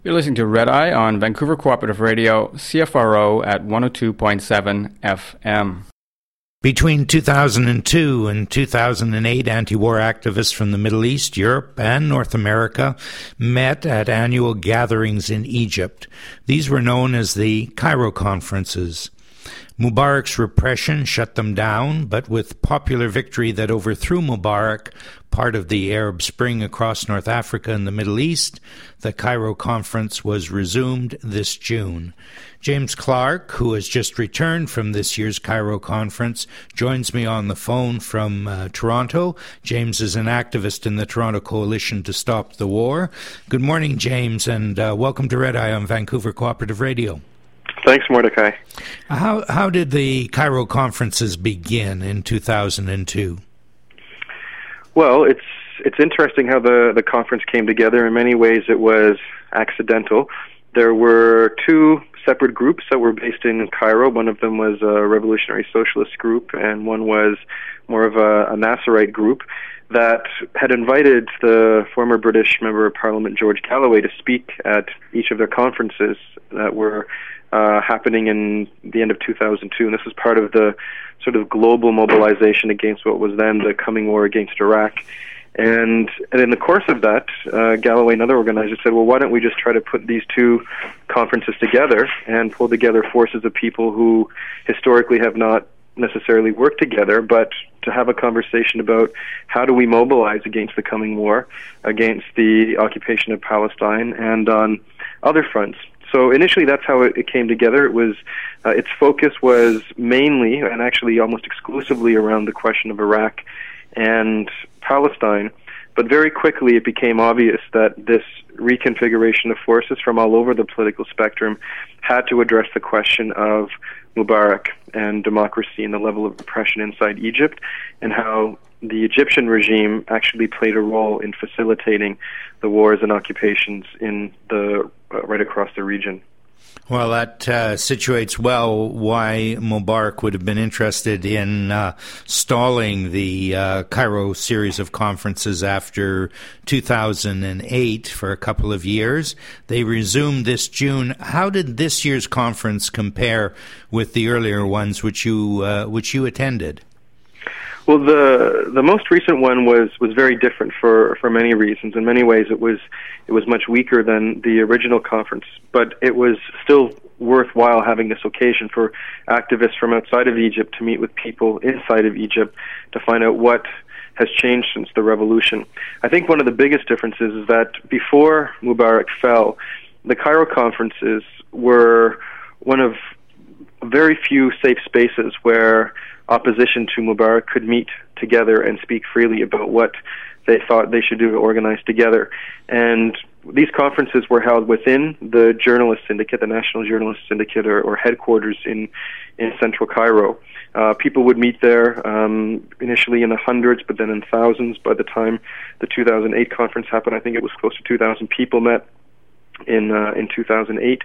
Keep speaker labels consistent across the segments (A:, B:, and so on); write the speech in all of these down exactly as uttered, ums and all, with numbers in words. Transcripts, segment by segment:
A: You're listening to Red Eye on Vancouver Cooperative Radio, C F R O at one oh two point seven F M.
B: Between two thousand two and two thousand eight, anti-war activists from the Middle East, Europe, and North America met at annual gatherings in Egypt. These were known as the Cairo Conferences. Mubarak's repression shut them down, but with popular victory that overthrew Mubarak, part of the Arab Spring across North Africa and the Middle East, the Cairo Conference was resumed this June. James Clark, who has just returned from this year's Cairo Conference, joins me on the phone from uh, Toronto. James is an activist in the Toronto Coalition to Stop the War. Good morning, James, and uh, welcome to Red Eye on Vancouver Cooperative Radio.
C: Thanks, Mordecai.
B: How how did the Cairo Conferences begin in two thousand two?
C: Well, it's it's interesting how the, the conference came together. In many ways, it was accidental. There were two separate groups that were based in Cairo. One of them was a revolutionary socialist group, and one was more of a, a Nasserite group that had invited the former British Member of Parliament, George Galloway, to speak at each of their conferences that were uh, happening in the end of two thousand two. And this was part of the sort of global mobilization against what was then the coming war against Iraq. And, and in the course of that, uh, Galloway and other organizers said, well, why don't we just try to put these two conferences together and pull together forces of people who historically have not necessarily worked together, but to have a conversation about how do we mobilize against the coming war, against the occupation of Palestine, and on other fronts. So initially, that's how it, it came together. It was uh, its focus was mainly, and actually almost exclusively, around the question of Iraq and Palestine. But very quickly, it became obvious that this reconfiguration of forces from all over the political spectrum had to address the question of Mubarak and democracy and the level of repression inside Egypt, and how the Egyptian regime actually played a role in facilitating the wars and occupations in the uh, right across the region.
B: Well, that uh, situates well why Mubarak would have been interested in uh, stalling the uh, Cairo series of conferences after two thousand eight for a couple of years. They resumed this June. How did this year's conference compare with the earlier ones which you uh, which you attended?
C: Well, the the most recent one was, was very different for, for many reasons. In many ways, it was it was much weaker than the original conference, but it was still worthwhile having this occasion for activists from outside of Egypt to meet with people inside of Egypt to find out what has changed since the revolution. I think one of the biggest differences is that before Mubarak fell, the Cairo conferences were one of very few safe spaces where opposition to Mubarak could meet together and speak freely about what they thought they should do to organize together. And these conferences were held within the journalist syndicate, the National Journalist Syndicate, or, or headquarters in, in central Cairo. Uh, people would meet there um, initially in the hundreds, but then in thousands. By the time the two thousand eight conference happened, I think it was close to two thousand people met in uh, in two thousand eight,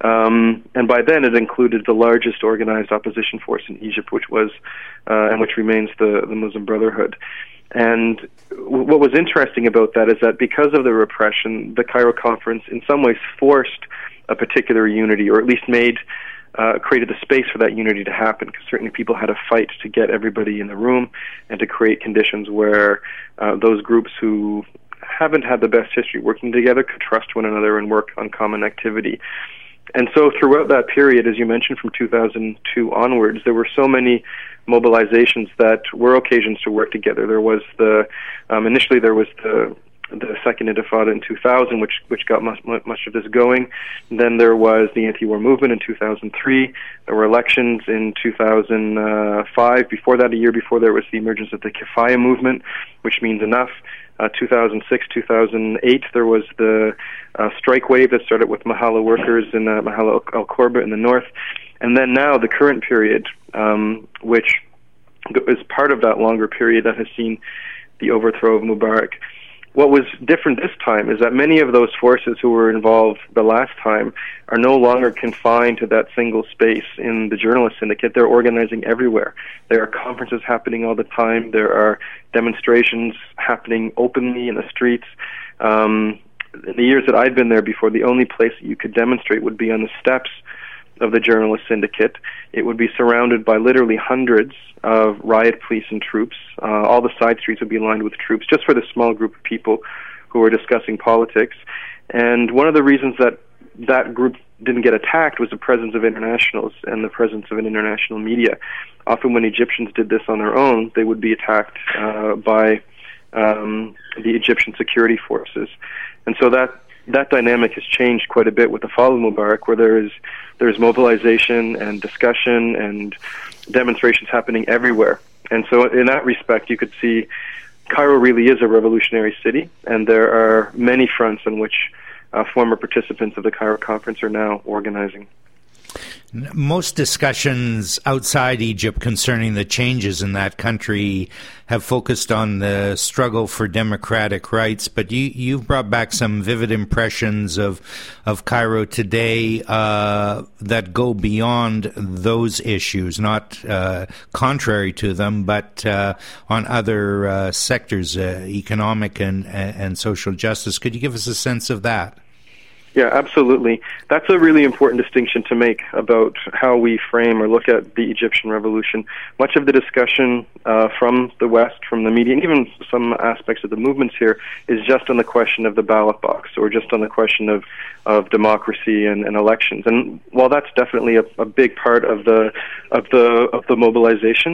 C: um, and by then it included the largest organized opposition force in Egypt, which was uh, and which remains the, the Muslim Brotherhood. And w- what was interesting about that is that because of the repression, the Cairo Conference in some ways forced a particular unity, or at least made uh, created the space for that unity to happen, because certainly people had to fight to get everybody in the room and to create conditions where uh, those groups who haven't had the best history working together could trust one another and work on common activity. And so throughout that period, as you mentioned, from two thousand two onwards, there were so many mobilizations that were occasions to work together. There was the, um, initially there was the the Second Intifada in two thousand, which which got much, much of this going. Then there was the anti-war movement in two thousand three. There were elections in two thousand five. Before that, a year before, there was the emergence of the Kifaya movement, which means enough. Uh, two thousand six, two thousand eight, there was the uh, strike wave that started with Mahala workers in uh, Mahala Al Korba in the north. And then now the current period, um, which is part of that longer period that has seen the overthrow of Mubarak. What was different this time is that many of those forces who were involved the last time are no longer confined to that single space in the journalist syndicate. They're organizing everywhere. There are conferences happening all the time. There are demonstrations happening openly in the streets. Um, in the years that I'd been there before, the only place that you could demonstrate would be on the steps of the Journalist Syndicate. It would be surrounded by literally hundreds of riot police and troops. Uh, all the side streets would be lined with troops, just for the small group of people who were discussing politics. And one of the reasons that that group didn't get attacked was the presence of internationals and the presence of an international media. Often when Egyptians did this on their own, they would be attacked uh, by um, the Egyptian security forces. And so that that dynamic has changed quite a bit with the fall of Mubarak, where there is there's mobilization and discussion and demonstrations happening everywhere. And so in that respect, you could see Cairo really is a revolutionary city, and there are many fronts on which uh, former participants of the Cairo Conference are now organizing.
B: Most discussions outside Egypt concerning the changes in that country have focused on the struggle for democratic rights, but you, you've brought back some vivid impressions of of Cairo today uh, that go beyond those issues, not uh, contrary to them, but uh, on other uh, sectors, uh, economic and, and social justice. Could you give us a sense of that?
C: Yeah, absolutely. That's a really important distinction to make about how we frame or look at the Egyptian revolution. Much of the discussion uh, from the West, from the media, and even some aspects of the movements here, is just on the question of the ballot box, or just on the question of, of democracy and, and elections. And while that's definitely a, a big part of the of the of the mobilization,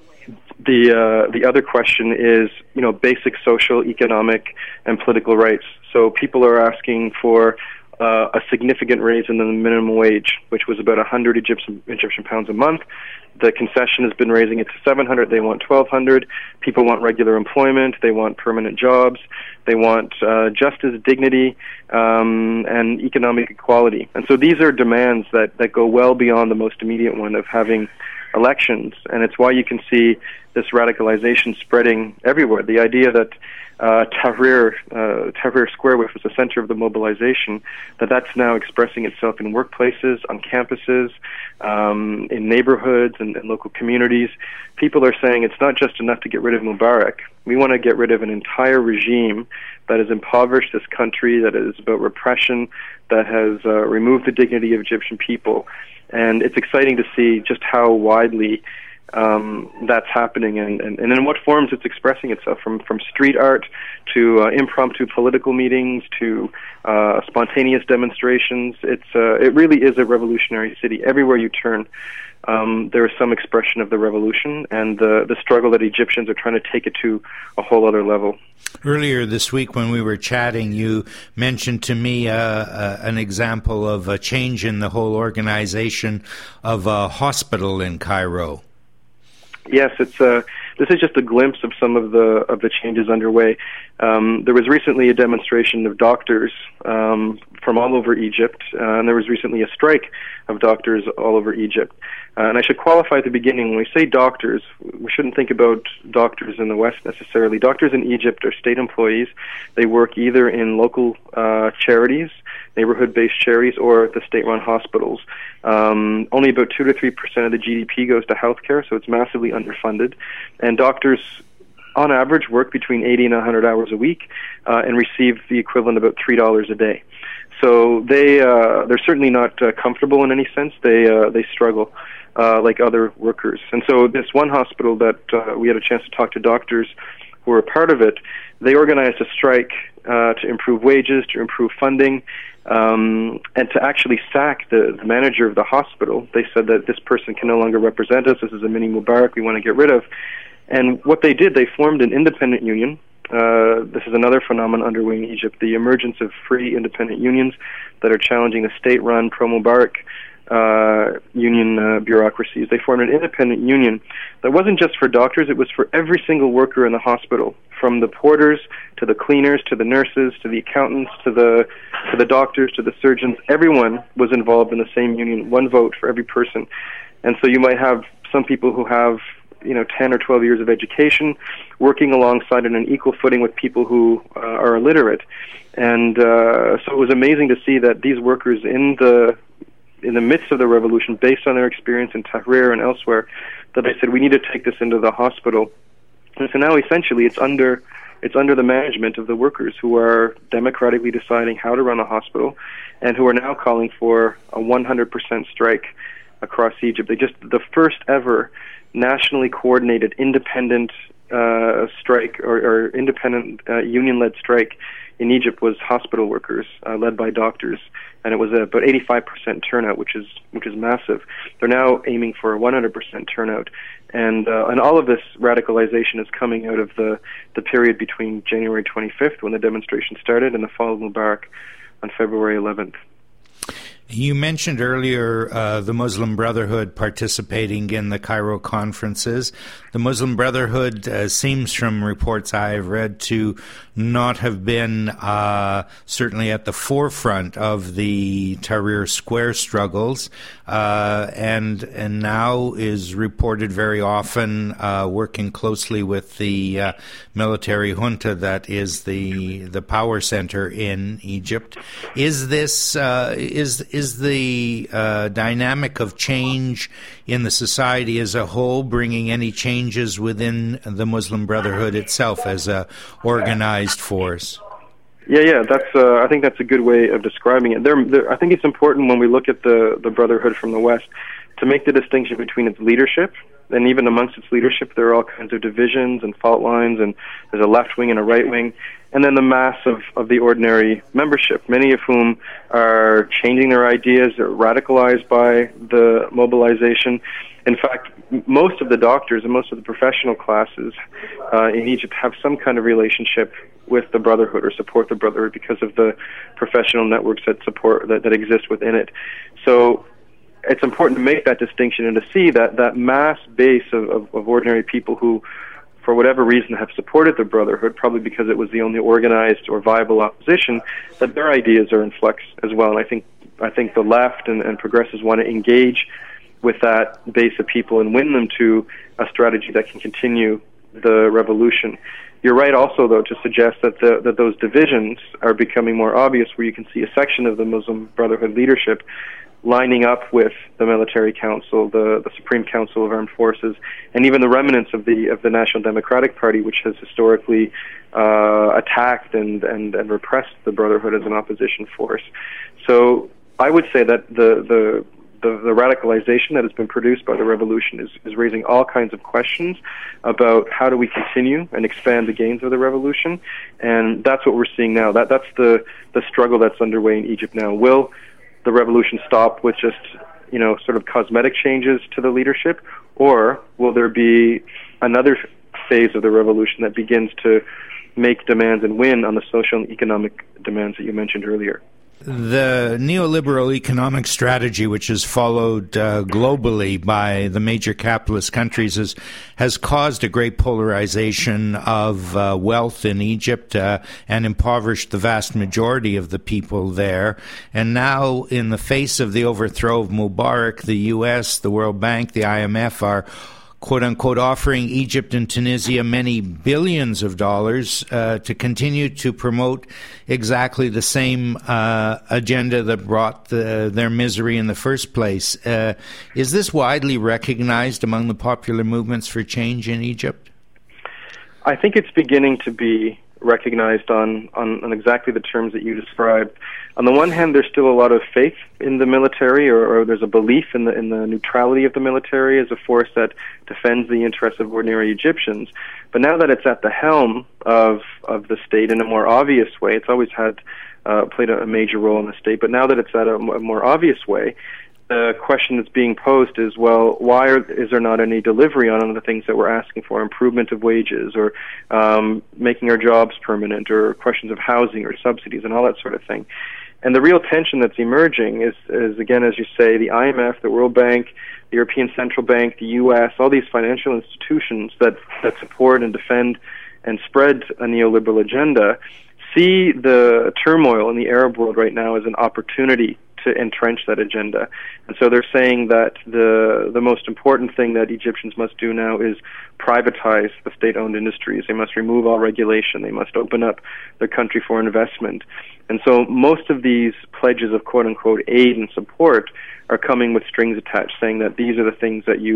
C: the uh, the other question is, you know, basic social, economic, and political rights. So people are asking for Uh, a significant raise in the minimum wage, which was about one hundred Egyptian, Egyptian pounds a month. The concession has been raising it to seven hundred. They want twelve hundred. People want regular employment. They want permanent jobs. They want uh, justice, dignity, um, and economic equality. And so these are demands that, that go well beyond the most immediate one of having elections. And it's why you can see this radicalization spreading everywhere. The idea that Uh, Tahrir, uh, Tahrir Square, which was the center of the mobilization, that that's now expressing itself in workplaces, on campuses, um, in neighborhoods and, and local communities. People are saying it's not just enough to get rid of Mubarak. We want to get rid of an entire regime that has impoverished this country, that is about repression, that has uh, removed the dignity of Egyptian people. And it's exciting to see just how widely Um, that's happening, and, and, and in what forms it's expressing itself, from, from street art to uh, impromptu political meetings to uh, spontaneous demonstrations. It's uh, it really is a revolutionary city. Everywhere you turn, um, there is some expression of the revolution and the, the struggle that Egyptians are trying to take it to a whole other level.
B: Earlier this week when we were chatting, you mentioned to me uh, uh, an example of a change in the whole organization of a hospital in Cairo.
C: Yes, it's uh, this is just a glimpse of some of the of the changes underway. Um, there was recently a demonstration of doctors um, from all over Egypt, uh, and there was recently a strike of doctors all over Egypt. Uh, and I should qualify at the beginning, when we say doctors, we shouldn't think about doctors in the West necessarily. Doctors in Egypt are state employees. They work either in local uh, charities, neighborhood-based charities, or the state-run hospitals. Um, only about two to three percent of the G D P goes to healthcare, so it's massively underfunded. And doctors, on average, work between eighty and one hundred hours a week uh, and receive the equivalent of about three dollars a day. So they uh, they're certainly not uh, comfortable in any sense. They uh, they struggle uh, like other workers. And so this one hospital that uh, we had a chance to talk to doctors who were a part of it, they organized a strike uh, to improve wages, to improve funding, um, and to actually sack the, the manager of the hospital. They said that this person can no longer represent us. This is a mini Mubarak we want to get rid of. And what they did, they formed an independent union. Uh, this is another phenomenon underway in Egypt, the emergence of free independent unions that are challenging the state-run pro-Mubarak uh, union uh, bureaucracies. They formed an independent union that wasn't just for doctors, it was for every single worker in the hospital, from the porters to the cleaners to the nurses to the accountants to the to the doctors to the surgeons. Everyone was involved in the same union, one vote for every person. And so you might have some people who have, you know, ten or twelve years of education working alongside on an equal footing with people who uh, are illiterate. And uh, so it was amazing to see that these workers in the in the midst of the revolution, based on their experience in Tahrir and elsewhere, that they said, we need to take this into the hospital. And so now essentially it's under it's under the management of the workers who are democratically deciding how to run the hospital and who are now calling for a one hundred percent strike across Egypt. They just, the first ever nationally coordinated independent uh, strike or, or independent uh, union-led strike in Egypt was hospital workers, uh, led by doctors, and it was about eighty-five percent turnout, which is which is massive. They're now aiming for a one hundred percent turnout, and uh, and all of this radicalization is coming out of the the period between January twenty-fifth, when the demonstration started, and the fall of Mubarak on February eleventh.
B: You mentioned earlier uh, the Muslim Brotherhood participating in the Cairo conferences. The Muslim Brotherhood uh, seems, from reports I have read, to not have been uh, certainly at the forefront of the Tahrir Square struggles, uh, and and now is reported very often uh, working closely with the uh, military junta that is the the power center in Egypt. Is this uh, is Is the uh, dynamic of change in the society as a whole bringing any changes within the Muslim Brotherhood itself as a organized force?
C: Yeah, yeah, that's. Uh, I think that's a good way of describing it. There, there, I think it's important when we look at the, the Brotherhood from the West to make the distinction between its leadership, and even amongst its leadership, there are all kinds of divisions and fault lines, and there's a left wing and a right wing, and then the mass of, of the ordinary membership, many of whom are changing their ideas, are radicalized by the mobilization. In fact, most of the doctors and most of the professional classes uh, in Egypt have some kind of relationship with the Brotherhood or support the Brotherhood because of the professional networks that support that, that exist within it. So it's important to make that distinction and to see that that mass base of, of, of ordinary people who, for whatever reason, have supported the Brotherhood, probably because it was the only organized or viable opposition, that their ideas are in flux as well. And I think I think the left and, and progressives want to engage with that base of people and win them to a strategy that can continue the revolution. You're right also, though, to suggest that the, that those divisions are becoming more obvious, where you can see a section of the Muslim Brotherhood leadership lining up with the Military Council, the, the Supreme Council of Armed Forces, and even the remnants of the of the National Democratic Party, which has historically uh, attacked and, and, and repressed the Brotherhood as an opposition force. So I would say that the the The, the radicalization that has been produced by the revolution is, is raising all kinds of questions about how do we continue and expand the gains of the revolution, and that's what we're seeing now. That that's the, the struggle that's underway in Egypt now. Will the revolution stop with just, you know, sort of cosmetic changes to the leadership, or will there be another phase of the revolution that begins to make demands and win on the social and economic demands that you mentioned earlier?
B: The neoliberal economic strategy, which is followed uh, globally by the major capitalist countries, is, has caused a great polarization of uh, wealth in Egypt uh, and impoverished the vast majority of the people there. And now, in the face of the overthrow of Mubarak, the U S, the World Bank, the I M F are quote-unquote offering Egypt and Tunisia many billions of dollars uh, to continue to promote exactly the same uh, agenda that brought the, their misery in the first place. Uh, is this widely recognized among the popular movements for change in Egypt?
C: I think it's beginning to be recognized on, on, on exactly the terms that you described. On the one hand, there's still a lot of faith in the military, or, or there's a belief in the in the neutrality of the military as a force that defends the interests of ordinary Egyptians. But now that it's at the helm of of the state in a more obvious way, it's always had uh, played a major role in the state. But now that it's at a, a more obvious way, the question that's being posed is, well, why are, is there not any delivery on the things that we're asking for, improvement of wages, or um, making our jobs permanent, or questions of housing or subsidies and all that sort of thing. And the real tension that's emerging is, is, again, as you say, the I M F, the World Bank, the European Central Bank, the U S, all these financial institutions that, that support and defend and spread a neoliberal agenda, see the turmoil in the Arab world right now as an opportunity to entrench that agenda. And so they're saying that the the most important thing that Egyptians must do now is privatize the state-owned industries. They must remove all regulation. They must open up their country for investment. And so most of these pledges of quote-unquote aid and support are coming with strings attached, saying that these are the things that you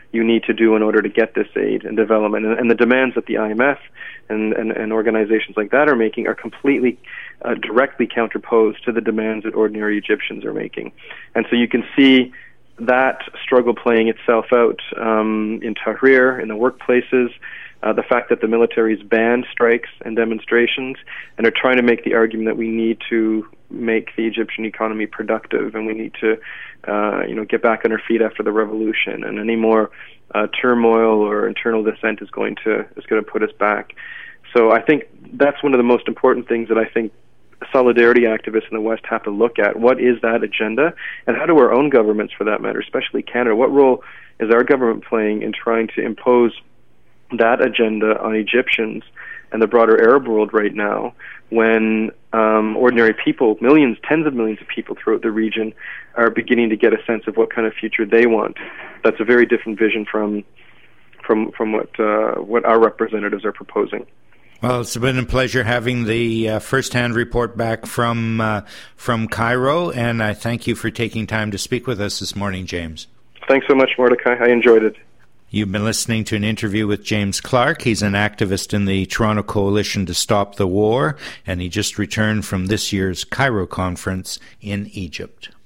C: you need to do in order to get this aid and development. And, and the demands that the I M F and, and, and organizations like that are making are completely uh, directly counterposed to the demands that ordinary Egyptians are making. And so you can see that struggle playing itself out um, in Tahrir, in the workplaces, uh, the fact that the military's banned strikes and demonstrations and are trying to make the argument that we need to make the Egyptian economy productive and we need to uh, you know, get back on our feet after the revolution, and any more uh, turmoil or internal dissent is going to is going to put us back. So I think that's one of the most important things that I think solidarity activists in the West have to look at. What is that agenda, and how do our own governments, for that matter, especially Canada, what role is our government playing in trying to impose that agenda on Egyptians and the broader Arab world right now, when um, ordinary people, millions, tens of millions of people throughout the region, are beginning to get a sense of what kind of future they want. That's a very different vision from from from what uh, what our representatives are proposing.
B: Well, it's been a pleasure having the uh, first-hand report back from uh, from Cairo, and I thank you for taking time to speak with us this morning, James.
C: Thanks so much, Mordecai. I enjoyed it.
B: You've been listening to an interview with James Clark. He's an activist in the Toronto Coalition to Stop the War, and he just returned from this year's Cairo conference in Egypt.